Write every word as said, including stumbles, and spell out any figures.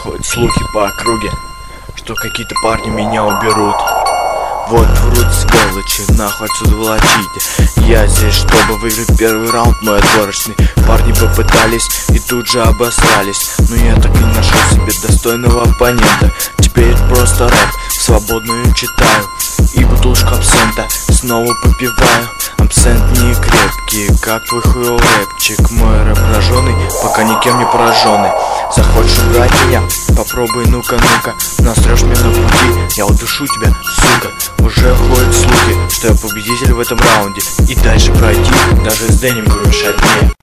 Ходят слухи по округе, что какие-то парни меня уберут. Вот врут сволочи, нахуй отсюда волочите. Я здесь, чтобы выиграть первый раунд мой отборочный. Парни попытались и тут же обосрались, но я так и не нашел себе достойного оппонента. Теперь просто рэп, свободную читаю и бутылочку абсента снова попиваю. Абсент не крепкий, как твой хуёвый рэпчик. Мой рэп рожёный, пока никем не поражённый. Захочешь убрать меня? Попробуй, ну-ка, ну-ка. Настрёшь меня на пути, я удушу тебя, сука. Уже ходят слухи, что я победитель в этом раунде. И дальше пройти даже с Дэнни не мешает мне.